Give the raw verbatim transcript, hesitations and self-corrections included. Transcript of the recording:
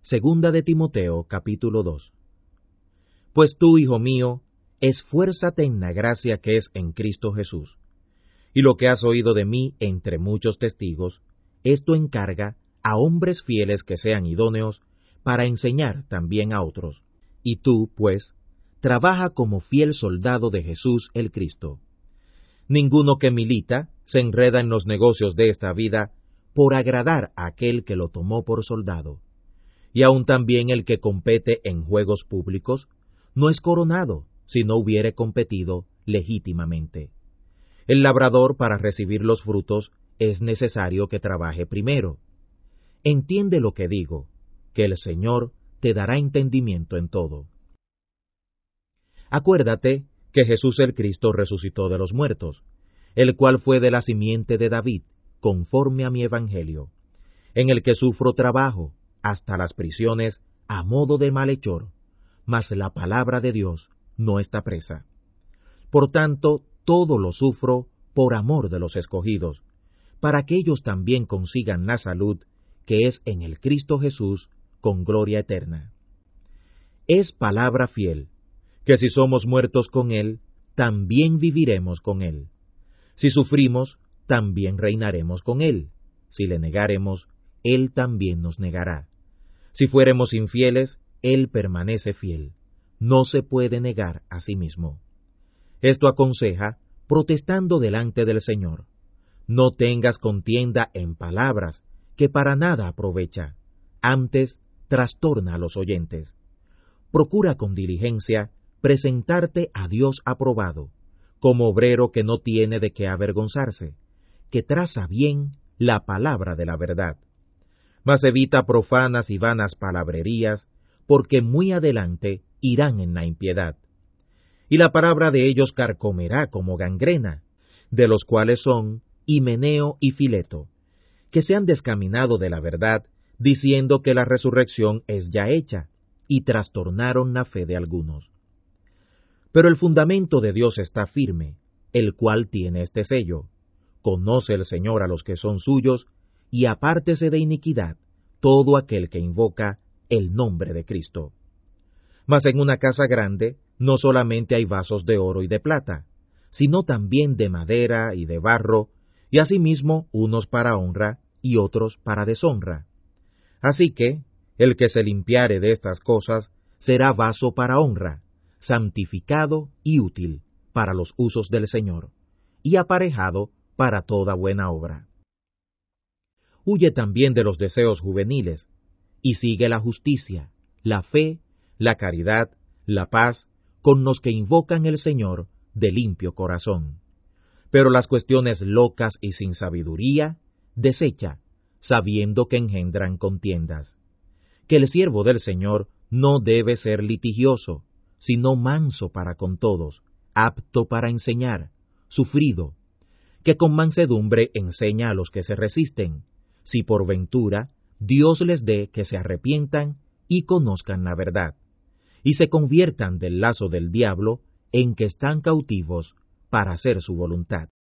Segunda de Timoteo, capítulo dos. Pues tú, hijo mío, esfuérzate en la gracia que es en Cristo Jesús. Y lo que has oído de mí entre muchos testigos, esto encarga a hombres fieles que sean idóneos para enseñar también a otros. Y tú, pues, trabaja como fiel soldado de Jesús el Cristo. Ninguno que milita se enreda en los negocios de esta vida por agradar a aquel que lo tomó por soldado. Y aun también el que compete en juegos públicos no es coronado si no hubiere competido legítimamente. El labrador, para recibir los frutos, es necesario que trabaje primero. Entiende lo que digo, que el Señor te dará entendimiento en todo. Acuérdate que Jesús el Cristo resucitó de los muertos, el cual fue de la simiente de David, conforme a mi evangelio, en el que sufro trabajo, hasta las prisiones, a modo de malhechor, mas la palabra de Dios no está presa. Por tanto, todo lo sufro por amor de los escogidos, para que ellos también consigan la salud que es en el Cristo Jesús, con gloria eterna. Es palabra fiel, que si somos muertos con Él, también viviremos con Él. Si sufrimos, también reinaremos con Él. Si le negáremos, Él también nos negará. Si fuéremos infieles, Él permanece fiel. No se puede negar a sí mismo. Esto aconseja, protestando delante del Señor. No tengas contienda en palabras, que para nada aprovecha. Antes, trastorna a los oyentes. Procura con diligencia presentarte a Dios aprobado, como obrero que no tiene de qué avergonzarse, que traza bien la palabra de la verdad. Mas evita profanas y vanas palabrerías, porque muy adelante irán en la impiedad. Y la palabra de ellos carcomerá como gangrena, de los cuales son Himeneo y Fileto, que se han descaminado de la verdad, diciendo que la resurrección es ya hecha, y trastornaron la fe de algunos. Pero el fundamento de Dios está firme, el cual tiene este sello: conoce el Señor a los que son suyos, y apártese de iniquidad todo aquel que invoca el nombre de Cristo. Mas en una casa grande no solamente hay vasos de oro y de plata, sino también de madera y de barro, y asimismo unos para honra y otros para deshonra. Así que, el que se limpiare de estas cosas será vaso para honra, santificado y útil para los usos del Señor, y aparejado para toda buena obra. Huye también de los deseos juveniles, y sigue la justicia, la fe, la caridad, la paz, con los que invocan el Señor de limpio corazón. Pero las cuestiones locas y sin sabiduría, desecha, sabiendo que engendran contiendas. Que el siervo del Señor no debe ser litigioso, sino manso para con todos, apto para enseñar, sufrido, que con mansedumbre enseña a los que se resisten, si por ventura Dios les dé que se arrepientan y conozcan la verdad, y se conviertan del lazo del diablo en que están cautivos para hacer su voluntad.